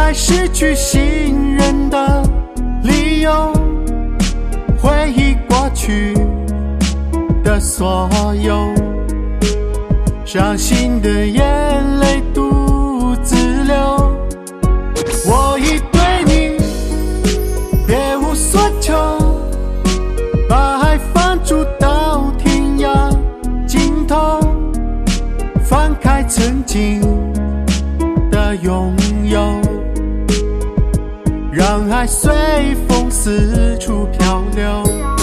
再失去信任的理由，回忆过去的所有，伤心的眼泪独自流。我已对你别无所求，把爱放逐到天涯尽头，放开曾经的拥有，让爱随风四处漂流。